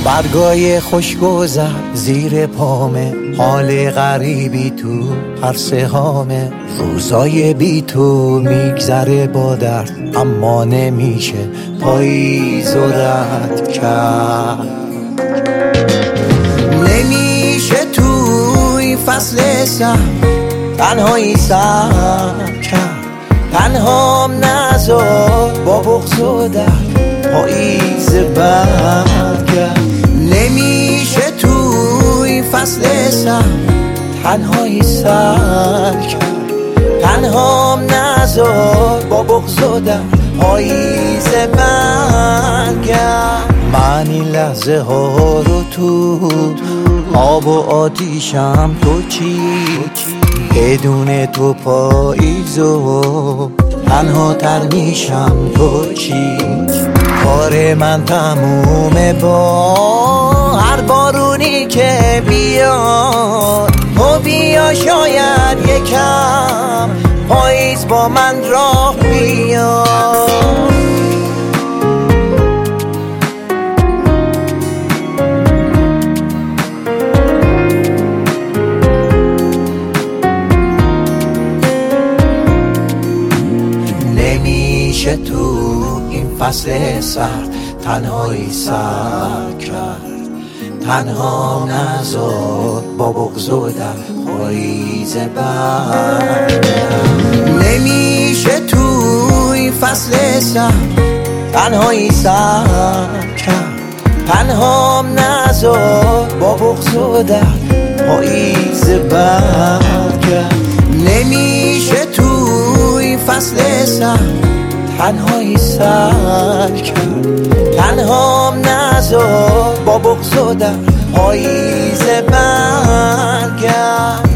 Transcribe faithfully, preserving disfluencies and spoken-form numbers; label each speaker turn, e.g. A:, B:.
A: برگای خوشگذر زیر پامه، حال غریبی تو هر سهامه. روزای بی تو میگذره با درد، اما نمیشه پاییز و رد کرد. نمیشه توی فصل سرد تنهایی سر کرد. تنهام نذار با بغض و درد پاییز برگرد. نمیشه توی فصل سرد تنهایی سر کرد. تنهام نذار با بغض و درد پاییز برگرد. من این لحظه ها رو تو آب و آتیشم، تو چی؟ بدون تو پاییز و تنها تر میشم، تو چی؟ کار من تمومه با هر بارونی که بیاد. تو بیا شاید یکم پاییز با من راه بیاد. نمیشه تو این فصل سرد تنهایی سر کرد. تنها نذار با بغض و در پاییز برگرد. نمیشه تو این فصل سرد تنهایی سر کرد. تنها نذار با بغض و در پاییز برگرد. نمیشه تو این فصل سرد تنهایی سر کرد. تنهام نذار با بغض و در پاییز برگرد.